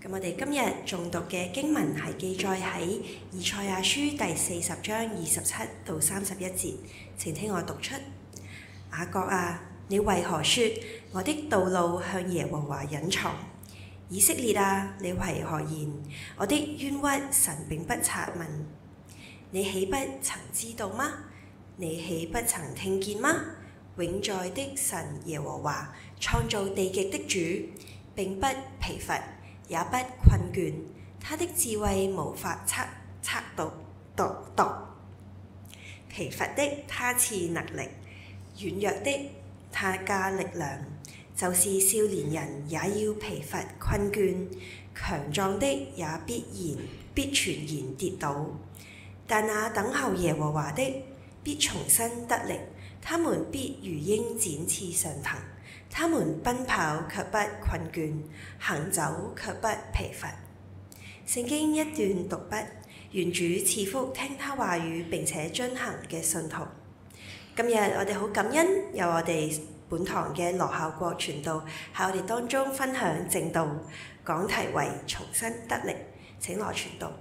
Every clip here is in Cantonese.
咁我哋今日誦讀嘅經文係記載喺以賽亞書第40章27到31節，請聽我讀出。雅各啊，你為何說我的道路向耶和華隱藏？以色列啊，你為何言我的冤屈神並不察問？你豈不曾知道嗎？你豈不曾聽見嗎？永在的神耶和華，創造地極的主，並不疲乏，也不困倦，他的智慧無法測度。疲乏的他賜能力，軟弱的他加力量。就是少年人也要疲乏困倦，強壯的也必全然跌倒。但那等候耶和華的，必重新得力，他們必如鷹展翅上騰。他們奔跑卻不困倦，行走卻不疲乏。聖經一段讀畢，願主賜福聽他話語並且遵行嘅信徒。今日我哋好感恩，有我哋本堂嘅羅孝國傳道喺我哋當中分享正道，講題為重新得力。請羅傳道。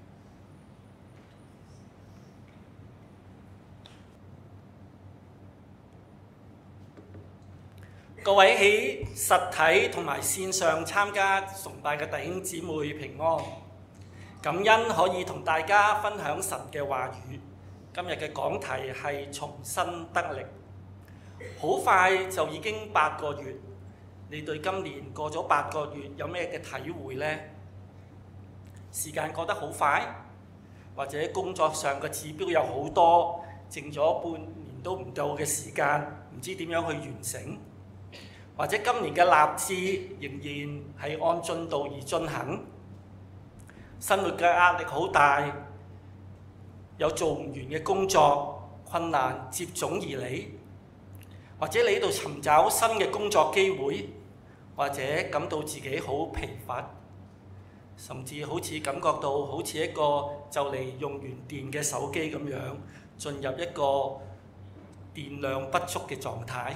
各位喺實體同埋線上參加崇拜嘅弟兄姊妹平安，感恩可以同大家分享神嘅話語。今日嘅講題係重新得力。好快就已經8個月，你對今年過咗8個月有咩嘅體會呢？時間過得好快，或者工作上嘅指標有好多，剩咗半年都唔到嘅時間，唔知點樣去完成？或者今年嘅立志仍然係按進度而進行，生活嘅壓力好大，有做唔完嘅工作，困難接踵而嚟，或者你喺度尋找新嘅工作機會，或者感到自己好疲乏，甚至好似感覺到好似一個就嚟用完電嘅手機咁樣，進入一個電量不足嘅狀態。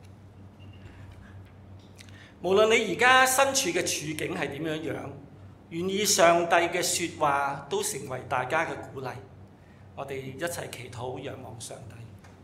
無論你而家身處嘅處境係點樣樣，願意上帝嘅説話都成為大家嘅鼓勵。我哋一齊祈禱，仰望上帝。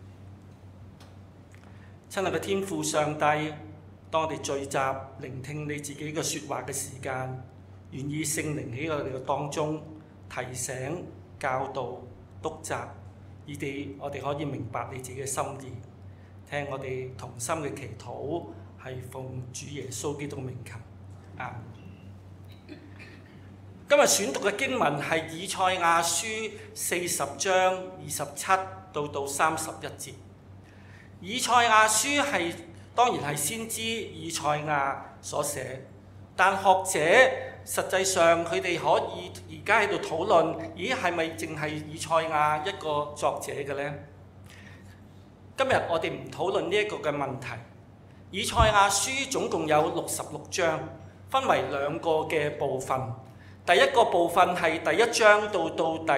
親愛嘅天父上帝，當我哋聚集聆聽你自己嘅説話嘅時間，願意聖靈喺我哋嘅當中提醒、教導、督責，以致我哋可以明白你自己嘅心意。聽我哋同心嘅祈禱，係奉主耶穌基督名求。阿們。今日選讀嘅經文係以賽亞書40章27到31節。以賽亞書係當然係先知以賽亞所寫，但學者實際上佢哋可以而家喺度討論，咦係咪淨係以賽亞一個作者嘅呢？今日我哋唔討論呢一個嘅問題。以賽亞書總共有66章，分為2個嘅部分。第一個部分係第1章到第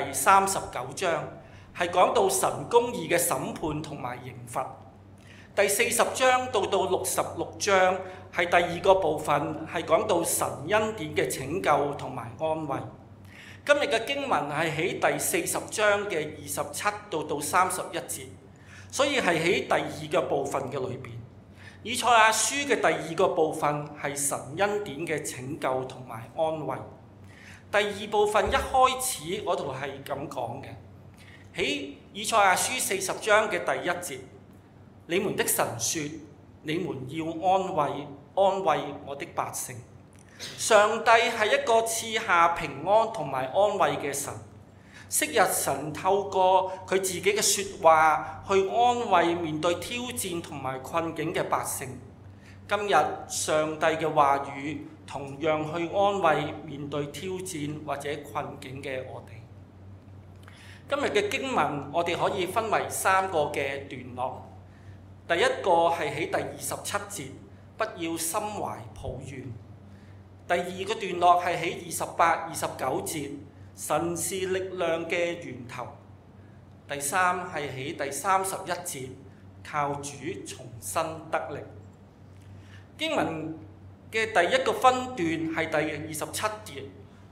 39章，係講到神公義嘅審判同埋刑罰。第40章到66章係第2個部分，係講到神恩典嘅拯救同埋安慰。今日嘅經文係喺第40章嘅27到31節，所以係喺第2個部分嘅裏邊。以賽亞書嘅第2個部分係神恩典嘅拯救同埋安慰。第2部分一開始嗰度係咁講嘅，喺以賽亞書40章嘅第1節，你們的神說：你們要安慰我的百姓。上帝係一個賜下平安同埋安慰嘅神。昔日神透過佢自己嘅説話去安慰面對挑戰同埋困境嘅百姓。今日上帝嘅話語同樣去安慰面對挑戰或者困境嘅我哋。今日嘅經文我哋可以分為3個嘅段落。第一個係喺第27節，不要心懷抱怨。第2個段落係喺28、29節。神是力量嘅源頭。第3係喺第31節，靠主重新得力。經文嘅第一個分段係第27節，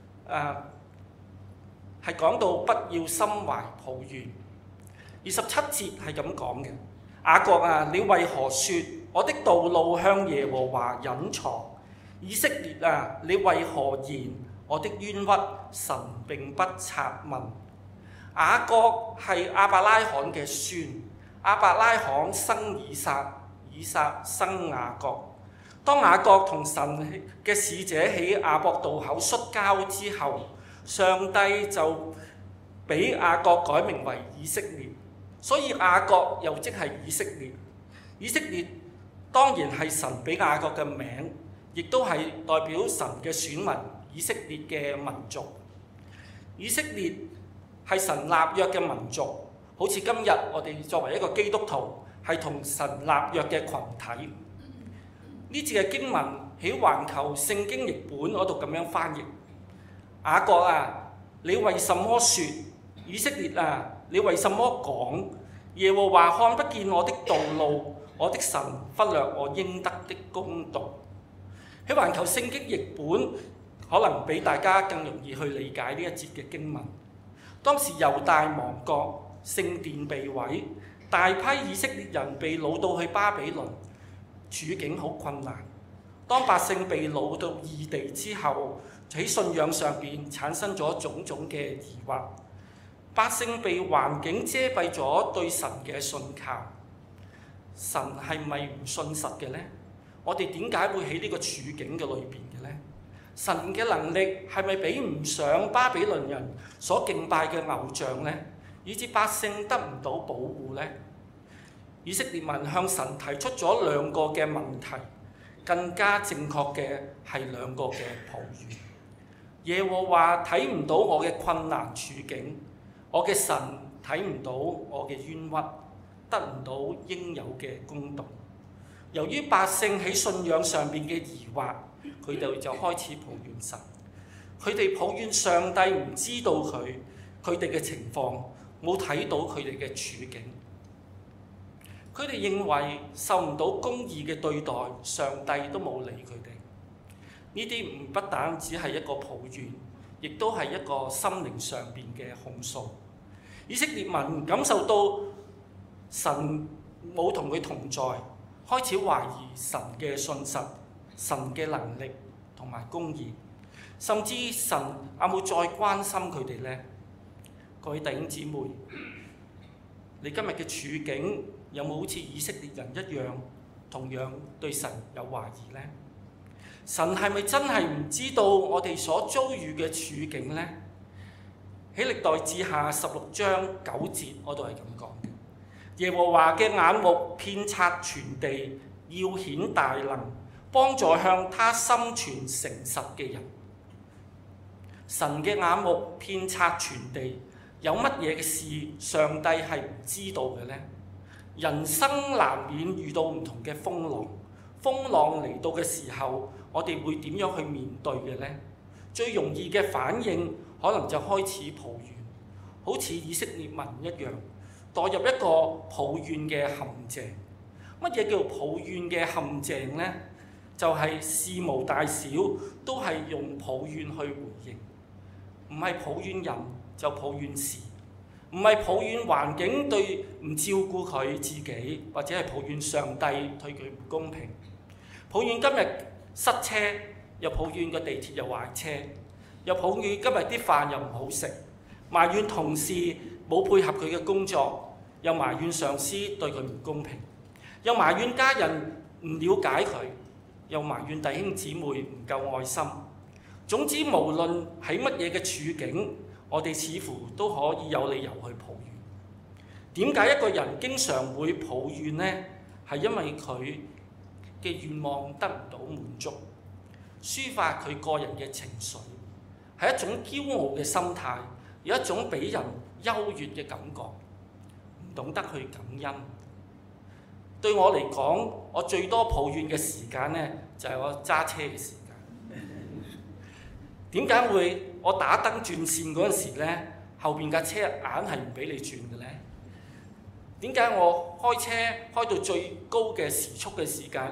係講到不要心懷抱怨。27節係咁講嘅：雅各啊，你為何說我的道路向耶和華隱藏？以色列啊，你為何言我的冤屈神並不察問？雅各係亞伯拉罕嘅孫，亞伯拉罕生以撒，以撒生雅各。當雅各同神嘅使者喺亞伯渡口摔跤之後，上帝就俾雅各改名為以色列，所以雅各又即係以色列。以色列當然係神俾雅各嘅名，亦都係代表神嘅選民以色列嘅民族。以色列係神立約嘅民族，好似今日我哋作為一個基督徒係同神立約嘅群體。呢節嘅經文喺環球聖經譯本嗰度咁樣翻譯：雅各啊，你為什麼說？以色列啊，你為什麼講？耶和華看不見我的道路，我的神忽略我應得的公道。喺環球聖經譯本可能比大家更容易去理解呢一節嘅經文。當時猶大亡國，聖殿被毀，大批以色列人被擄到去巴比倫，處境好困難。當百姓被擄到異地之後，喺信仰上邊產生咗種種嘅疑惑。百姓被環境遮蔽咗對神嘅信靠。神係咪唔信實嘅呢？我哋點解會喺呢個處境嘅裏邊嘅呢？神嘅能力係咪比唔上巴比倫人所敬拜嘅偶像呢？以致百姓得唔到保護呢？以色列民向神提出咗兩個嘅問題，更加正確嘅係兩個嘅抱怨。耶和華睇唔到我嘅困難處境，我嘅神睇唔到我嘅冤屈，得唔到應有嘅公道。由於百姓喺信仰上邊嘅疑惑，佢哋就開始抱怨神。佢哋抱怨上帝唔知道佢哋嘅情況，冇睇到佢哋嘅處境。佢哋認為受唔到公義嘅對待，上帝都冇理佢哋。呢啲不單只係一個抱怨，亦都係一個心靈上邊嘅控訴。以色列民感受到神冇同佢同在，開始懷疑神嘅信實、神嘅能力同埋公義，甚至神有冇再關心佢哋呢？各位弟兄姊妹，你今日嘅處境有冇好似以色列人一樣，同樣對神有懷疑呢？神係咪真係唔知道我哋所遭遇嘅處境呢？喺歷代志下16章9節嗰度係咁講嘅：耶和華嘅眼目遍察全地，要顯大能，幫助向他心存誠實嘅人。神嘅眼目遍察全地，有乜嘢嘅事上帝係唔知道嘅呢？人生難免遇到唔同嘅風浪，風浪嚟到嘅時候，我哋會點樣去面對嘅呢？最容易嘅反應可能就開始抱怨，好似以色列民一樣，墮入一個抱怨嘅陷阱。乜嘢叫抱怨嘅陷阱呢？就係事無大小都係用抱怨去回應，唔係抱怨人就抱怨事，唔係抱怨環境對唔照顧佢自己，或者係抱怨上帝對佢唔公平，抱怨今日塞車，又抱怨個地鐵又壞車，又抱怨今日啲飯又唔好食，埋怨同事冇配合佢嘅工作，又埋怨上司對佢唔公平，又埋怨家人唔了解佢，又埋怨弟兄姊妹唔夠愛心。總之，無論喺乜嘢嘅處境，我哋似乎都可以有理由去抱怨。點解一個人經常會抱怨呢？係因為佢嘅願望得唔到滿足，抒發佢個人嘅情緒，係一種驕傲嘅心態，有一種俾人優越嘅感覺，唔懂得去感恩。對我嚟講，我最多抱怨嘅時間呢，就係我揸車嘅時間。點解會我打燈轉線嗰陣時呢，後邊架車硬係唔俾你轉嘅呢？點解我開車開到最高嘅時速嘅時間，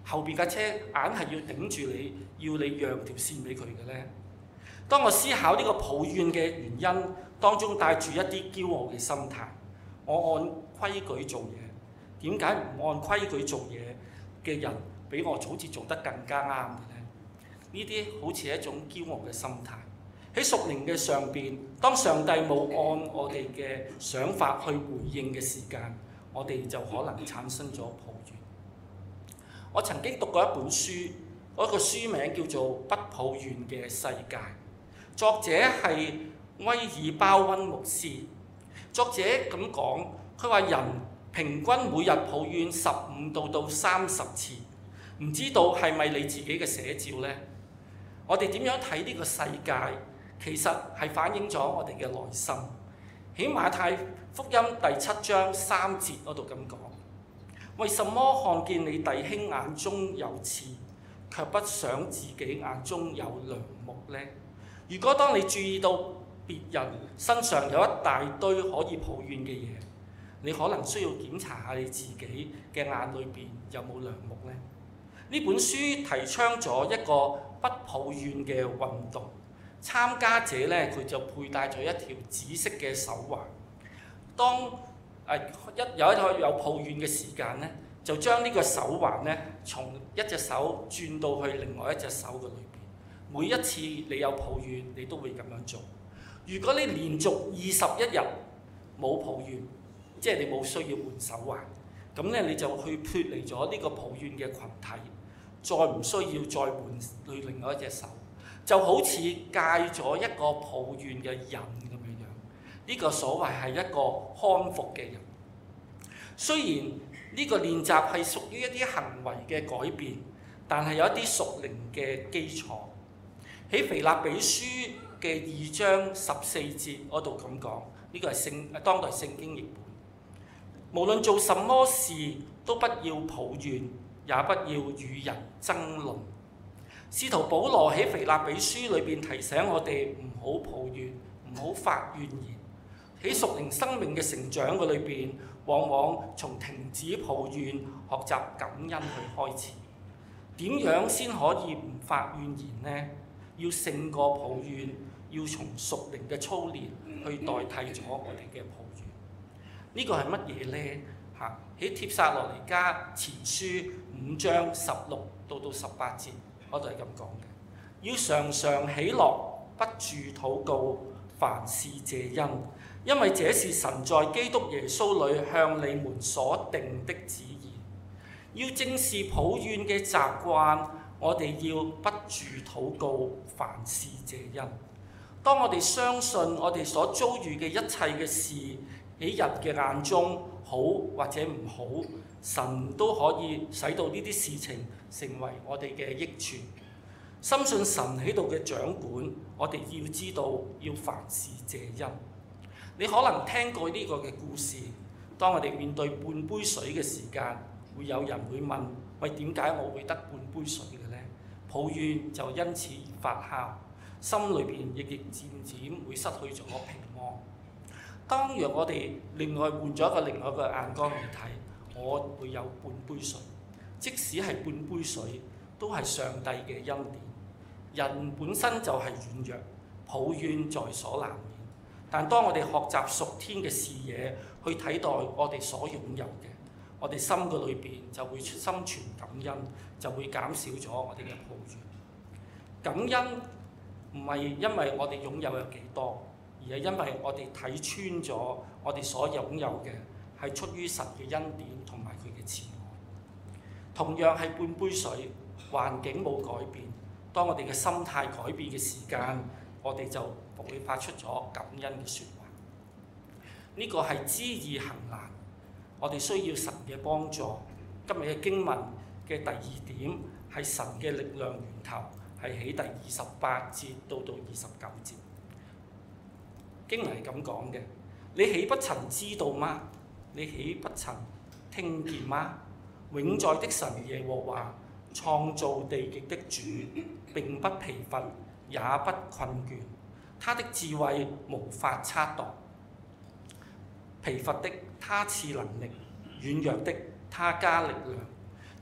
後邊架車硬係要頂住你，要你讓條線俾佢嘅呢？當我思考呢個抱怨嘅原因，當中帶住一啲驕傲嘅心態，我按規矩做嘢，點解唔按規矩做嘢嘅人比我好似做得更加啱嘅呢？呢啲好似係一種驕傲嘅心態。喺屬靈嘅上邊，當上帝冇按我哋嘅想法去回應嘅時間，我哋就可能產生咗抱怨。我曾經讀過一本書，嗰個書名叫做《不抱怨嘅世界》，作者係威爾鮑溫牧師。作者咁講，佢話人平均每日抱怨15到30次，唔知道係咪你自己嘅寫照呢？我哋點樣睇呢個世界，其實係反映咗我哋嘅內心。喺馬太福音第7章3節嗰度咁講：為什麼看見你弟兄眼中有刺，卻不想自己眼中有梁木呢？如果當你注意到別人身上有一大堆可以抱怨嘅嘢，你可能需要檢查下你自己嘅眼裏邊有冇梁木呢？呢本書提倡咗一個不抱怨嘅運動，參加者呢，佢就佩戴咗一條紫色嘅手環。當有一個有抱怨嘅時間呢，就將呢個手環呢從一隻手轉到去另外一隻手嘅裏邊。每一次你有抱怨，你都會咁樣做。如果你連續21日冇抱怨，即係你冇需要換手環，咁咧你就去脫離咗呢個抱怨嘅群體，再唔需要再換去另外一隻手，就好似戒咗一個抱怨嘅癮咁樣樣。呢個所謂係一個康復嘅人。雖然呢個練習係屬於一啲行為嘅改變，但係有一啲屬靈嘅基礎。喺腓立比書嘅2章14節嗰度咁講，呢個係當代聖經譯本。無論做什麼事，都不要抱怨，也不要與人爭論。使徒保羅喺腓立比書裏邊提醒我哋唔好抱怨，唔好發怨言。喺屬靈生命嘅成長嘅裏邊，往往從停止抱怨、學習感恩去開始。點樣先可以唔發怨言呢？要勝過抱怨，要從屬靈嘅操練去代替咗我哋嘅抱怨。呢個係乜嘢呢？喺帖撒羅尼迦前書5章16到18節，嗰度係咁講嘅。要常常喜樂，不住禱告，凡事謝恩，因為這是神在基督耶穌裏向你們所定的旨意。要正視抱怨嘅習慣。我哋要不住禱告，凡事謝恩。當我哋相信我哋所遭遇嘅一切嘅事喺人嘅眼中好或者唔好，神都可以使到呢啲事情成為我哋嘅益處。深信神喺度嘅掌管，我哋要知道要凡事謝恩。你可能聽過呢個嘅故事，當我哋面對半杯水嘅時間，會有人會問：喂，點解我會得半杯水嘅？抱怨就因此而發酵，心裏邊亦漸漸會失去咗平安。當若我哋另外換咗另外一個眼光嚟睇，我會有半杯水，即使係半杯水，都係上帝嘅恩典。人本身就係軟弱，抱怨在所難免。但當我哋學習屬天嘅視野去睇待我哋所擁有嘅，我哋心嘅裏邊就會心存感恩，就會減少咗我哋嘅抱怨。感恩唔係因為我哋擁有幾多，而係因為我哋睇穿咗我哋所擁有嘅係出於神嘅恩典同埋佢嘅慈愛。同樣係半杯水，環境冇改變，當我哋嘅心態改變嘅時間，我哋就會發出咗感恩嘅説話。呢個係知易行難。我哋需要神嘅幫助。今日嘅經文嘅第2點係神嘅力量源頭，係喺第28節到29節。經文係咁講嘅：你豈不曾知道嗎？你豈不曾聽見嗎？永在的神耶和華，創造地極的主，並不疲乏，也不困倦。他的智慧無法測度。疲乏的他賜能力，軟弱的他加力量。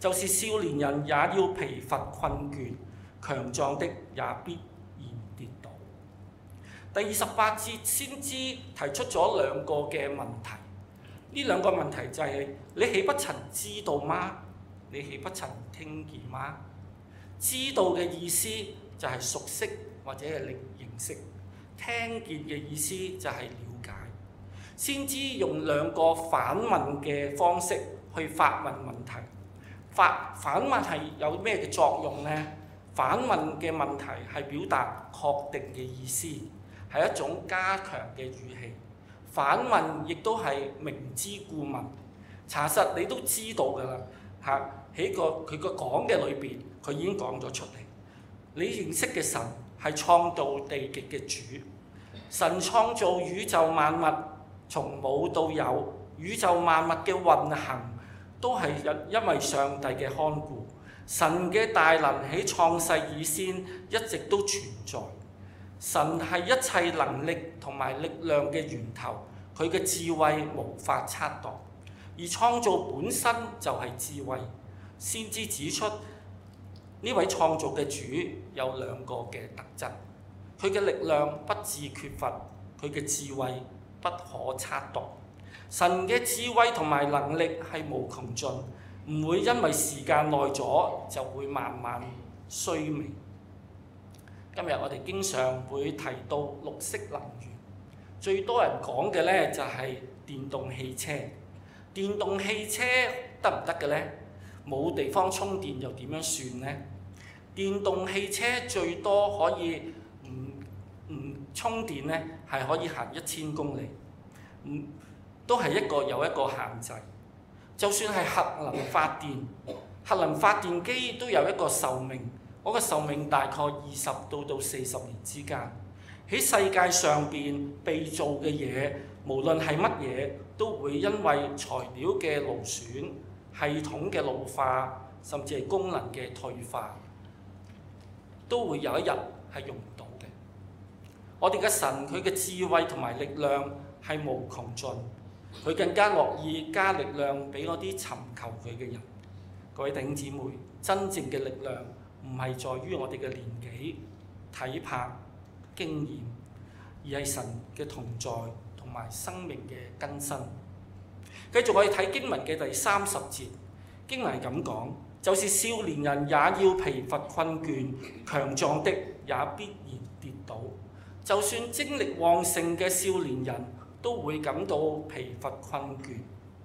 就是少年人也要疲乏困倦，強壯的也必然跌倒。第28節先知提出咗兩個嘅問題，呢兩個問題就係、你豈不曾知道嗎？你豈不曾聽見嗎？知道嘅意思就係熟悉或者係認識，聽見嘅意思就係了解。先知用兩個反問嘅方式去發問問題。反問係有咩嘅作用呢？反問嘅問題係表達確定嘅意思，係一種加強嘅語氣。反問亦都係明知故問，查實你都知道㗎啦嚇。喺佢個講嘅裏邊，佢已經講咗出嚟。你認識嘅神係創造地極嘅主，神創造宇宙萬物，從冇到有，宇宙萬物嘅運行都係因為上帝嘅看顧。神嘅大能喺創世以先一直都存在。神係一切能力同埋力量嘅源頭，佢嘅智慧無法測度，而創造本身就係智慧。先知指出呢位創造嘅主有兩個嘅特質，佢嘅力量不致缺乏，佢嘅智慧不可測度。神嘅智慧同埋能力係無窮盡，唔會因為時間耐咗就會慢慢衰微。今日我哋經常會提到綠色能源，最多人講嘅呢就係電動汽車。電動汽車得唔得嘅呢？冇地方充電又點樣算呢？電動汽車最多可以唔充電呢，係可以行1000公里，都係有一個限制。就算係核能發電，核能發電機都有一個壽命，嗰個壽命大概20到40年之間。喺世界上邊被造嘅嘢，無論係乜嘢，都會因為材料嘅勞損、系統嘅老化，甚至係功能嘅退化，都會有一日係用唔到嘅。我哋嘅神，佢嘅智慧同埋力量係無窮盡，佢更加樂意加力量俾嗰啲尋求佢嘅人。各位弟兄姊妹，真正嘅力量唔係在於我哋嘅年紀、體魄、經驗，而係神嘅同在同埋生命嘅更新。繼續我哋睇經文嘅第30節，經文係咁講，就是少年人也要疲乏困倦，強壯的也必然跌倒。就算精力旺盛嘅少年人都會感到疲乏困倦。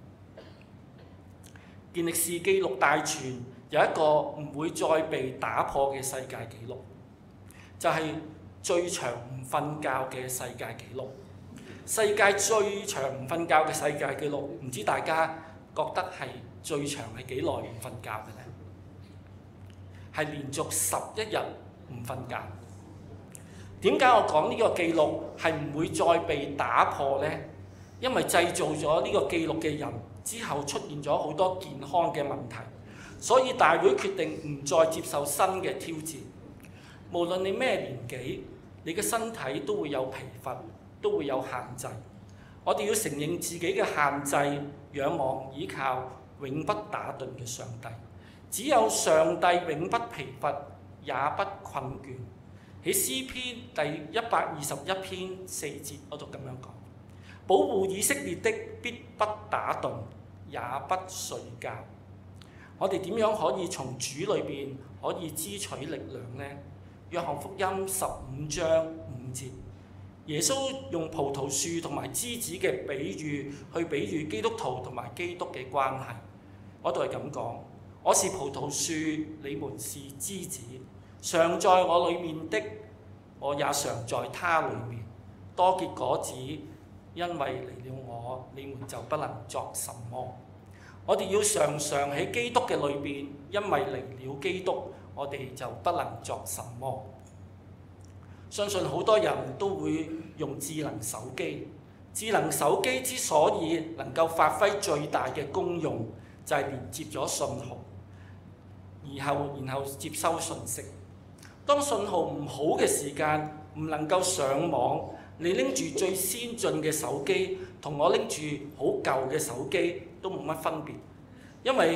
健力士紀錄大全有一個唔會再被打破嘅世界紀錄，就係最長唔瞓覺嘅世界紀錄。世界最長唔瞓覺嘅世界紀錄，唔知大家覺得係最長係幾耐唔瞓覺嘅呢？係連續11日唔瞓覺。點解我講呢個紀錄係唔會再被打破呢？因為製造咗呢個紀錄嘅人之後出現咗好多健康嘅問題，所以大會決定唔再接受新嘅挑戰。無論你咩年紀，你嘅身體都會有疲乏，都會有限制。我哋要承認自己嘅限制，仰望依靠永不打盹嘅上帝。只有上帝永不疲乏，也不困倦。喺詩篇第121篇4節嗰度咁樣講：保護以色列的必不打盹，也不睡覺。我哋點樣可以從主裏邊可以支取力量呢？約翰福音15章5節，耶穌用葡萄樹同埋枝子嘅比喻去比喻基督徒同埋基督嘅關係。嗰度係咁講：我是葡萄樹，你們是枝子。常在我裏面的，我也常在他裏面，多結果子，因為離了我，你們就不能作什麼。我哋要常常喺基督嘅裏邊，因為離了基督，我哋就不能作什麼。相信好多人都會用智能手機。智能手機之所以能夠發揮最大嘅功用，就係連接咗信號，然後接收信息。當信號唔好嘅時間，唔能夠上網，你拎住最先進嘅手機，同我拎住好舊嘅手機都冇乜分別，因為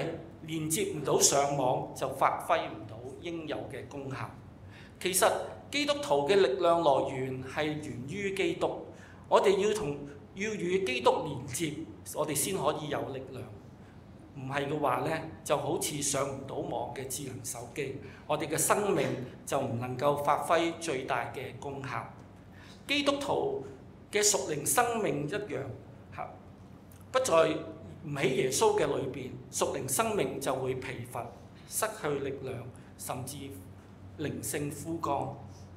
連接唔到上網，就發揮唔到應有嘅功效。其實基督徒嘅力量來源係源於基督，我哋要與基督連接，我哋先可以有力量。唔係嘅話呢，就好似上唔到網嘅智能手機，我哋嘅生命就唔能夠發揮最大嘅功效。基督徒嘅屬靈生命一樣，不在唔喺耶穌嘅裏邊，屬靈生命就會疲乏、失去力量，甚至靈性枯乾。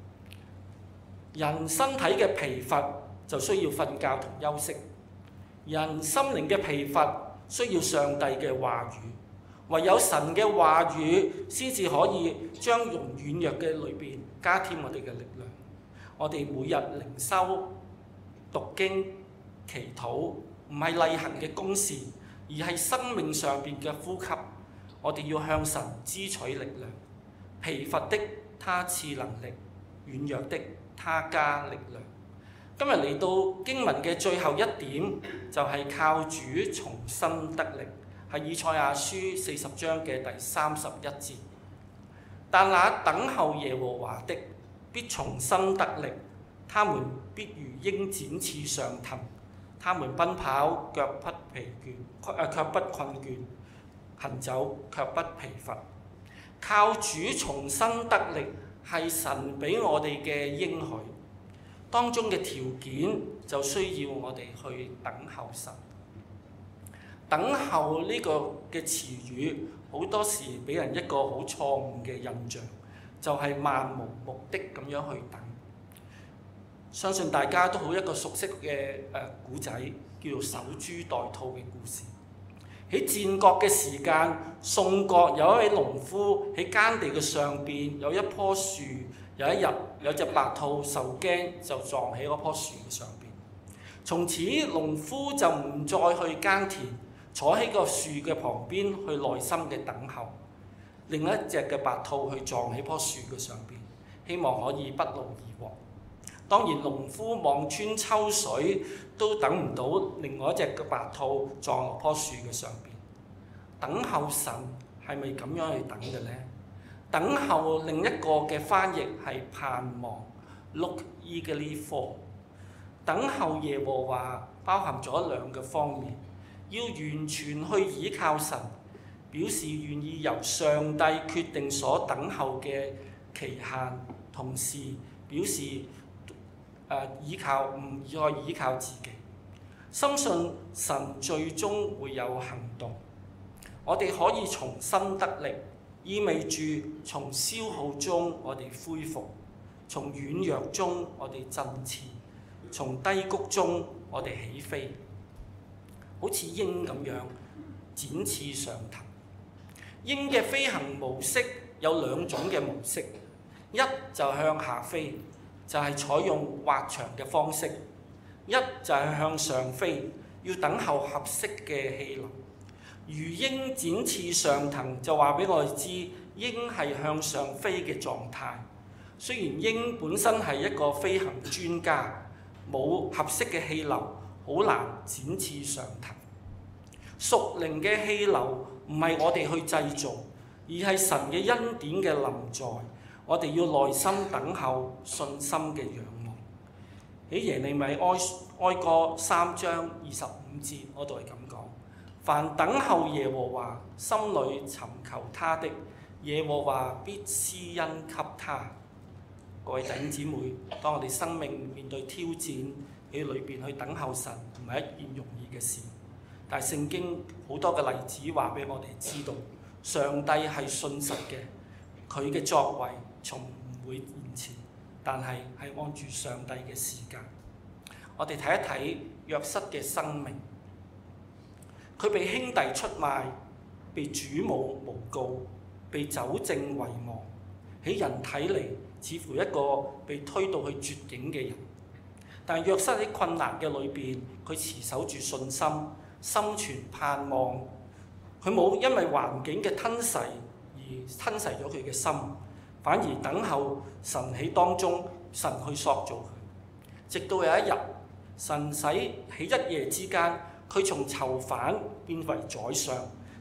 人身體嘅疲乏就需要瞓覺同休息，人心靈嘅疲乏需要上帝嘅話語，唯有神嘅話語先至可以將容軟弱嘅裏邊加添我哋嘅力量。我哋每日靈修、讀經、祈禱，唔係例行嘅公事，而係生命上邊嘅呼吸。我哋要向神支取力量，疲乏的他賜能力，軟弱的他加力量。今日嚟到經文嘅最後一點，就係靠主重新得力，係以賽亞書40章嘅第31節。但那等候耶和華的，必重新得力，他們必如鷹展翅上騰，他們奔跑卻不疲倦，卻不困倦，行走卻不疲乏。靠主重新得力係神俾我哋嘅應許。當中嘅條件就需要我哋去等候神。等候呢個嘅詞語，好多時俾人一個好錯誤嘅印象，就係漫無目的咁樣去等。相信大家都好一個熟悉嘅古仔，叫做守株待兔嘅故事。喺戰國嘅時間，宋國有一位農夫喺耕地嘅上邊有一棵樹。有一日，有隻白兔受驚就撞喺嗰棵樹嘅上邊。從此，農夫就唔再去耕田，坐喺個樹嘅旁邊去耐心嘅等候另一隻嘅白兔去撞喺棵樹嘅上邊，希望可以不勞而獲。當然，農夫望穿秋水都等唔到另外一隻嘅白兔撞落棵樹嘅上邊。等候神係咪咁樣去等嘅呢？等候另一個嘅翻譯係盼望 ，look eagerly for。等候耶和華包含咗兩個方面，要完全去倚靠神，表示願意由上帝決定所等候嘅期限，同時表示依靠唔再依靠自己，深信神最終會有行動。我哋可以重新得力。意味住從消耗中我哋恢復，從軟弱中我哋振翅，從低谷中我哋起飛，好似鷹咁樣展翅上騰。鷹嘅飛行模式有兩種嘅模式，一就向下飛，就係採用滑翔嘅方式；一就係向上飛，要等候合適嘅氣流。如鷹展翅上騰就話俾我哋知，鷹係向上飛嘅狀態。雖然鷹本身係一個飛行專家，冇合適嘅氣流，好難展翅上騰。屬靈嘅氣流唔係我哋去製造，而係神嘅恩典嘅臨在。我哋要耐心等候，信心嘅仰望。喺耶利米哀歌3章25節嗰度係咁講。凡等候耶和華，心裏尋求他的，耶和華必施恩給他。各位弟兄姊妹，當我哋生命面對挑戰喺裏邊去等候神，唔係一件容易嘅事。但係聖經好多嘅例子話俾我哋知道，上帝係信實嘅，佢嘅作為從唔會延遲，但係按住上帝嘅時間。我哋睇一睇約瑟嘅生命。佢被兄弟出賣，被主母誣告，被酒政遺忘，喺人睇嚟似乎一個被推到去絕境嘅人。但約瑟喺困難嘅裏邊，佢持守住信心，心存盼望。佢冇因為環境嘅吞噬而吞噬咗佢嘅心，反而等候神喺當中，神去塑造佢。直到有一日，神使喺一夜之間，佢從囚犯變為宰相，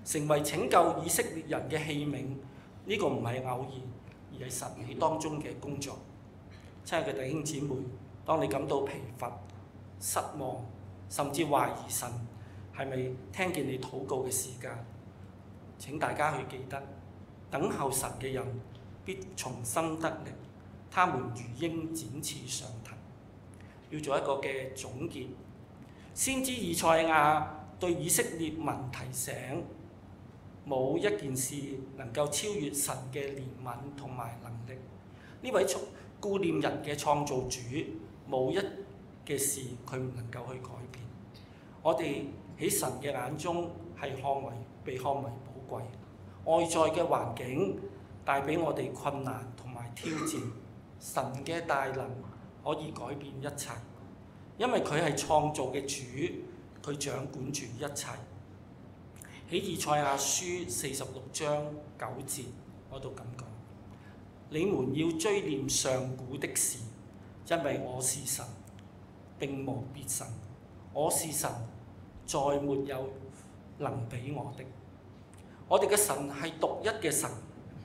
成為拯救以色列人嘅器皿。呢個唔係偶然，而係神喺當中嘅工作。親愛嘅弟兄姊妹，當你感到疲乏、失望，甚至懷疑神係咪聽見你禱告嘅時間，請大家去記得，等候神嘅人必重新得力，他們如鷹展翅上騰。要做一個嘅總結，先知以賽亞對以色列民提醒，冇一件事能夠超越神嘅憐憫同埋能力。呢位顧念人嘅創造主，冇一嘅事佢唔能夠去改變。我哋喺神嘅眼中係被看為寶貴。外在嘅環境帶俾我哋困難同埋挑戰，神嘅大能可以改變一切，因為佢係創造嘅主，佢掌管住一切。喺以賽亞書46章9節嗰度咁講：你們要追念上古的事，因為我是神，並無別神。我是神，再沒有能比我的。我哋嘅神係獨一嘅神，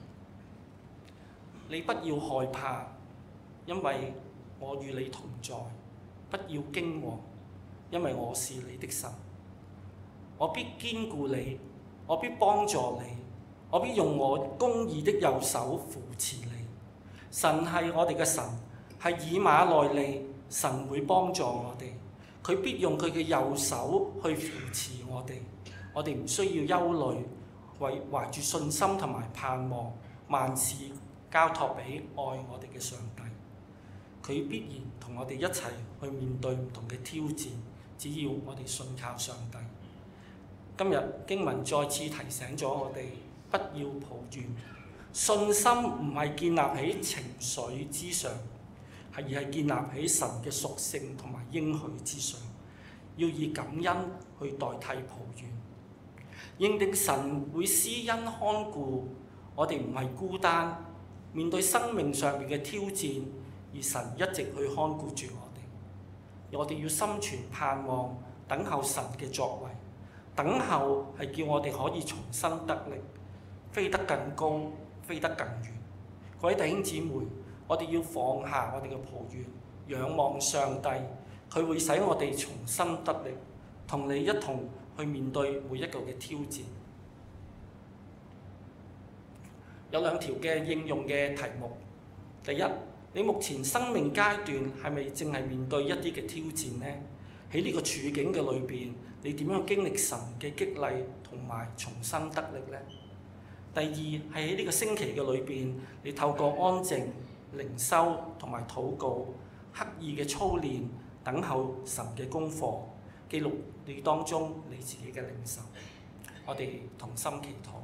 你不要害怕，因為我與你同在；不要驚惶，因為我是你的神。我必堅固你，我必幫助你，我必用我公義的右手扶持你。神係我哋嘅神，係以馬內利，神會幫助我哋，佢必用佢嘅右手去扶持我哋。我哋唔需要憂慮，懷住信心同埋盼望，萬事交託俾愛我哋嘅上帝。佢必然同我哋一齊去面對唔同嘅挑戰，只要我哋信靠上帝。今日經文再次提醒咗我哋，不要抱怨。信心唔係建立喺情緒之上，而係建立喺神嘅屬性同埋應許之上。要以感恩去代替抱怨，認定神會施恩看顧我哋，唔係孤單面對生命上面嘅挑戰，而神一直去看顧住我哋。我哋要心存盼望，等候神嘅作為。等候係叫我哋可以重新得力，飛得更高，飛得更遠。各位弟兄姊妹，我哋要放下我哋嘅抱怨，仰望上帝，佢會使我哋重新得力，同你一同去面對每一個嘅挑戰。有兩條嘅應用嘅題目。第一，你目前生命階段係咪正係面對一啲嘅挑戰呢？喺呢個處境嘅裏邊，你點樣經歷神嘅激勵同埋重新得力呢？第二，係喺呢個星期嘅裏邊，你透過安靜、靈修同埋禱告，刻意嘅操練，等候神嘅功課，記錄你當中你自己嘅領受。我哋同心祈禱。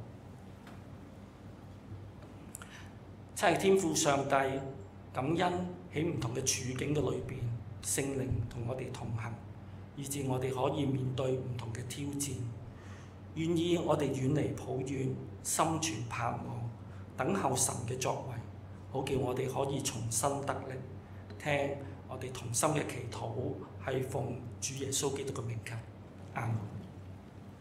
親愛天父上帝，感恩喺唔同嘅處境嘅裏邊，聖靈同我哋同行，以致我哋可以面對唔同嘅挑戰。願意我哋遠離抱怨，心存盼望，等候神嘅作為，好叫我哋可以重新得力。聽我哋同心嘅祈禱，係奉主耶穌基督嘅名求。阿們。